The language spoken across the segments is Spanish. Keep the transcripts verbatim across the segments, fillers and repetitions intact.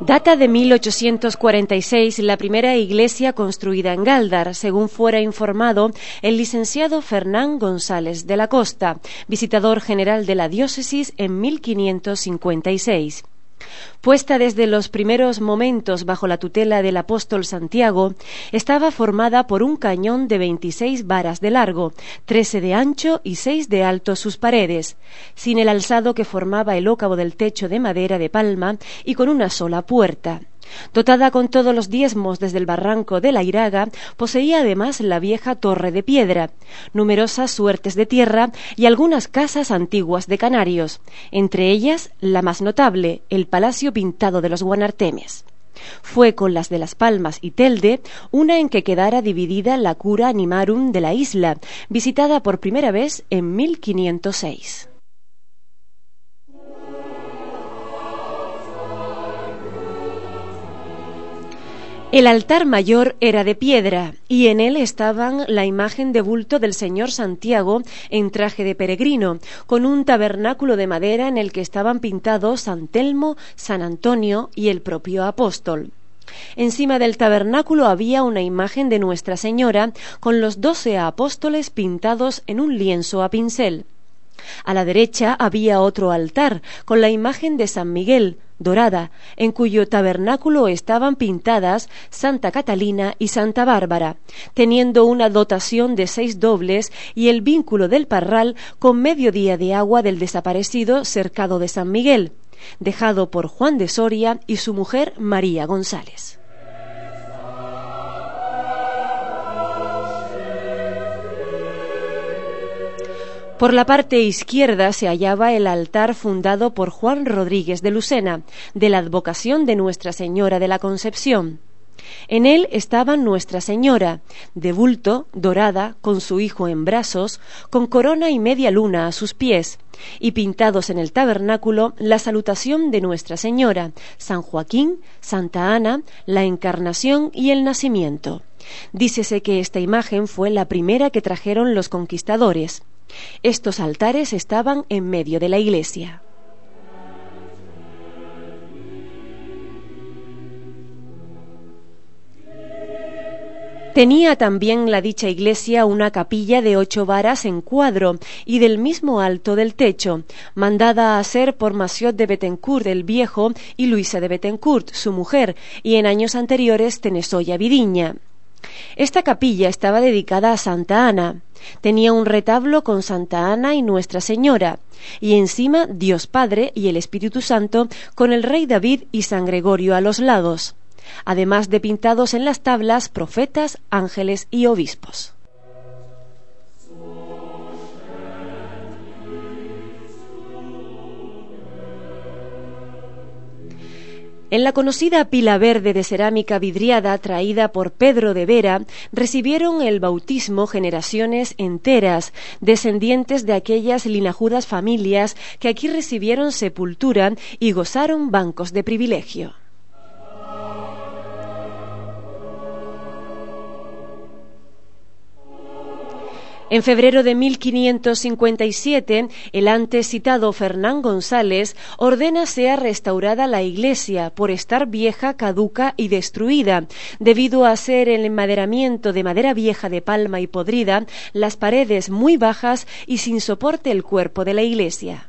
Data de mil ochocientos cuarenta y seis la primera iglesia construida en Gáldar, según fuera informado el licenciado Fernán González de la Costa, visitador general de la diócesis en mil quinientos cincuenta y seis. Puesta desde los primeros momentos bajo la tutela del apóstol Santiago, estaba formada por un cañón de veintiséis varas de largo, trece de ancho y seis de alto sus paredes, sin el alzado que formaba el ócavo del techo de madera de palma y con una sola puerta. Dotada con todos los diezmos desde el barranco de la Iraga, poseía además la vieja torre de piedra, numerosas suertes de tierra y algunas casas antiguas de canarios, entre ellas la más notable, el palacio pintado de los Guanartemes. Fue con las de Las Palmas y Telde una en que quedara dividida la cura animarum de la isla, visitada por primera vez en mil quinientos seis. El altar mayor era de piedra, y en él estaban la imagen de bulto del señor Santiago en traje de peregrino, con un tabernáculo de madera en el que estaban pintados San Telmo, San Antonio y el propio apóstol. Encima del tabernáculo había una imagen de Nuestra Señora con los doce apóstoles pintados en un lienzo a pincel. A la derecha había otro altar con la imagen de San Miguel, dorada, en cuyo tabernáculo estaban pintadas Santa Catalina y Santa Bárbara, teniendo una dotación de seis dobles y el vínculo del parral con medio día de agua del desaparecido cercado de San Miguel, dejado por Juan de Soria y su mujer María González. Por la parte izquierda se hallaba el altar fundado por Juan Rodríguez de Lucena, de la advocación de Nuestra Señora de la Concepción. En él estaba Nuestra Señora, de bulto, dorada, con su hijo en brazos, con corona y media luna a sus pies, y pintados en el tabernáculo la salutación de Nuestra Señora, San Joaquín, Santa Ana, la Encarnación y el Nacimiento. Dícese que esta imagen fue la primera que trajeron los conquistadores. Estos altares estaban en medio de la iglesia. Tenía también la dicha iglesia una capilla de ocho varas en cuadro y del mismo alto del techo, mandada a hacer por Massieu de Bettencourt el Viejo y Luisa de Bettencourt, su mujer, y en años anteriores Tenesoya Vidiña. Esta capilla estaba dedicada a Santa Ana. Tenía un retablo con Santa Ana y Nuestra Señora, y encima Dios Padre y el Espíritu Santo con el rey David y San Gregorio a los lados, además de pintados en las tablas profetas, ángeles y obispos. En la conocida pila verde de cerámica vidriada traída por Pedro de Vera, recibieron el bautismo generaciones enteras, descendientes de aquellas linajudas familias que aquí recibieron sepultura y gozaron bancos de privilegio. En febrero de mil quinientos cincuenta y siete, el antes citado Fernán González ordena sea restaurada la iglesia por estar vieja, caduca y destruida, debido a ser el enmaderamiento de madera vieja de palma y podrida, las paredes muy bajas y sin soporte el cuerpo de la iglesia.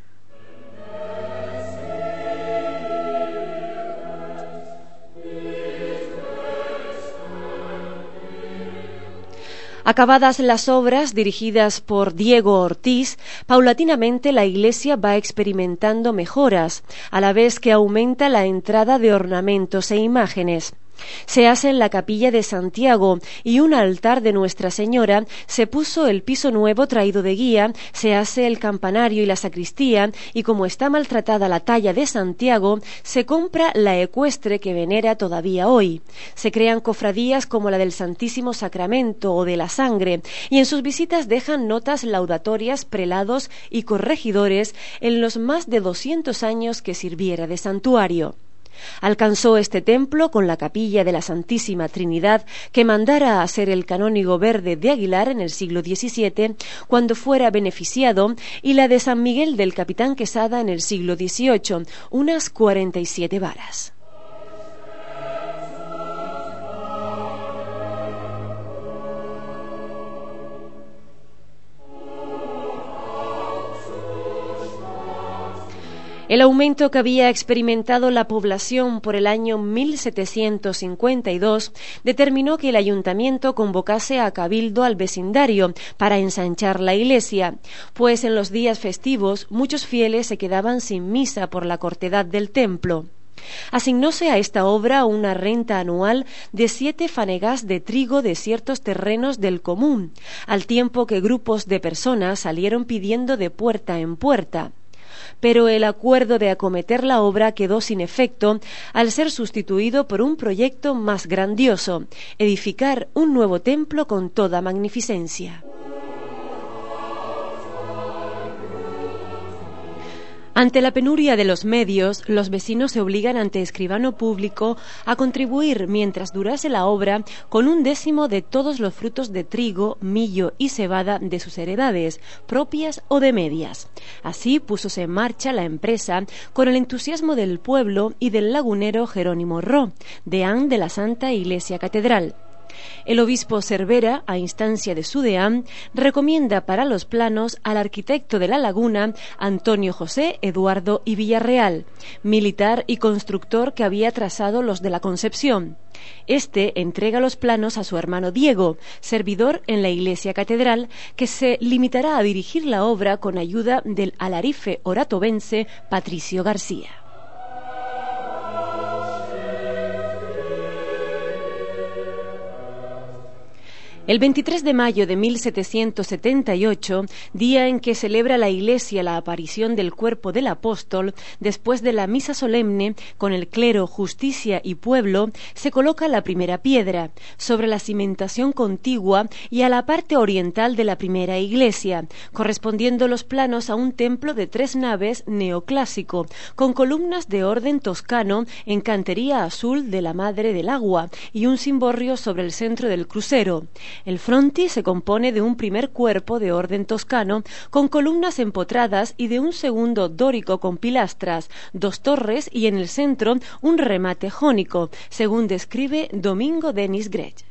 Acabadas las obras dirigidas por Diego Ortiz, paulatinamente la iglesia va experimentando mejoras, a la vez que aumenta la entrada de ornamentos e imágenes. Se hace en la capilla de Santiago y un altar de Nuestra Señora, se puso el piso nuevo traído de guía, se hace el campanario y la sacristía, y como está maltratada la talla de Santiago, se compra la ecuestre que venera todavía hoy. Se crean cofradías como la del Santísimo Sacramento o de la Sangre, y en sus visitas dejan notas laudatorias prelados y corregidores en los más de doscientos años que sirviera de santuario. Alcanzó este templo con la capilla de la Santísima Trinidad que mandara a hacer el canónigo Verde de Aguilar en el siglo diecisiete, cuando fuera beneficiado, y la de San Miguel del Capitán Quesada en el siglo dieciocho, unas cuarenta y siete varas. El aumento que había experimentado la población por el año mil setecientos cincuenta y dos determinó que el ayuntamiento convocase a cabildo al vecindario para ensanchar la iglesia, pues en los días festivos muchos fieles se quedaban sin misa por la cortedad del templo. Asignóse a esta obra una renta anual de siete fanegas de trigo de ciertos terrenos del común, al tiempo que grupos de personas salieron pidiendo de puerta en puerta. Pero el acuerdo de acometer la obra quedó sin efecto al ser sustituido por un proyecto más grandioso: edificar un nuevo templo con toda magnificencia. Ante la penuria de los medios, los vecinos se obligan ante escribano público a contribuir, mientras durase la obra, con un décimo de todos los frutos de trigo, millo y cebada de sus heredades, propias o de medias. Así púsose en marcha la empresa con el entusiasmo del pueblo y del lagunero Jerónimo Ró, deán de la Santa Iglesia Catedral. El obispo Cervera, a instancia de su deán, recomienda para los planos al arquitecto de la laguna, Antonio José Eduardo y Villarreal, militar y constructor que había trazado los de la Concepción. Este entrega los planos a su hermano Diego, servidor en la Iglesia Catedral, que se limitará a dirigir la obra con ayuda del alarife oratovense Patricio García. El veintitrés de mayo de mil setecientos setenta y ocho, día en que celebra la Iglesia la aparición del cuerpo del apóstol, después de la misa solemne, con el clero, justicia y pueblo, se coloca la primera piedra, sobre la cimentación contigua y a la parte oriental de la primera iglesia, correspondiendo los planos a un templo de tres naves neoclásico, con columnas de orden toscano en cantería azul de la Madre del Agua y un cimborrio sobre el centro del crucero. El frontis se compone de un primer cuerpo de orden toscano con columnas empotradas y de un segundo dórico con pilastras, dos torres y en el centro un remate jónico, según describe Domingo Denis Grech.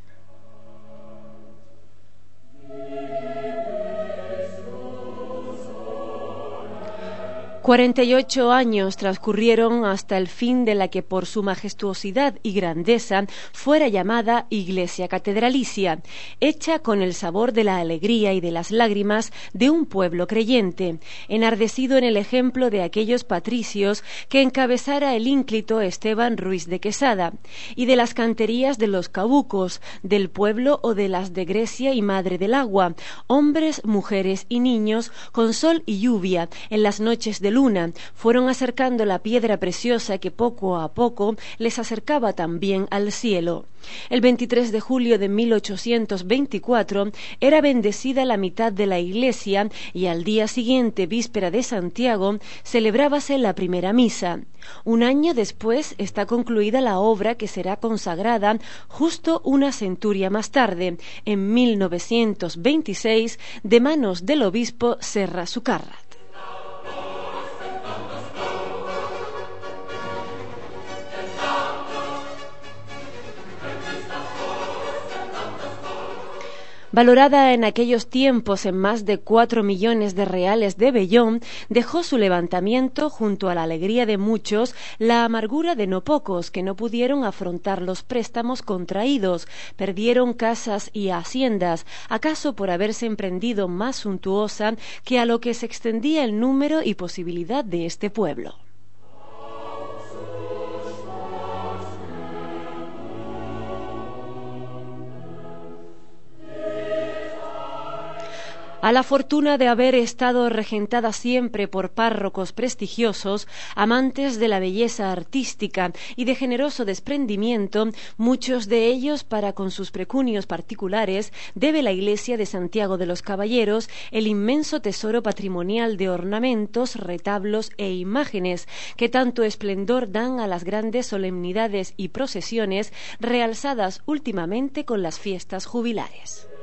Cuarenta y ocho años transcurrieron hasta el fin de la que por su majestuosidad y grandeza fuera llamada Iglesia Catedralicia, hecha con el sabor de la alegría y de las lágrimas de un pueblo creyente, enardecido en el ejemplo de aquellos patricios que encabezara el ínclito Esteban Ruiz de Quesada, y de las canterías de los cabucos, del pueblo o de las de Grecia y Madre del Agua, hombres, mujeres y niños, con sol y lluvia, en las noches de luna, fueron acercando la piedra preciosa que poco a poco les acercaba también al cielo. El veintitrés de julio de mil ochocientos veinticuatro era bendecida la mitad de la iglesia y al día siguiente, víspera de Santiago, celebrábase la primera misa. Un año después está concluida la obra que será consagrada justo una centuria más tarde, en mil novecientos veintiséis, de manos del obispo Serra Sucarrat. Valorada en aquellos tiempos en más de cuatro millones de reales de vellón, dejó su levantamiento, junto a la alegría de muchos, la amargura de no pocos que no pudieron afrontar los préstamos contraídos, perdieron casas y haciendas, acaso por haberse emprendido más suntuosa que a lo que se extendía el número y posibilidad de este pueblo. A la fortuna de haber estado regentada siempre por párrocos prestigiosos, amantes de la belleza artística y de generoso desprendimiento, muchos de ellos para con sus pecunios particulares, debe la Iglesia de Santiago de los Caballeros el inmenso tesoro patrimonial de ornamentos, retablos e imágenes que tanto esplendor dan a las grandes solemnidades y procesiones realzadas últimamente con las fiestas jubilares.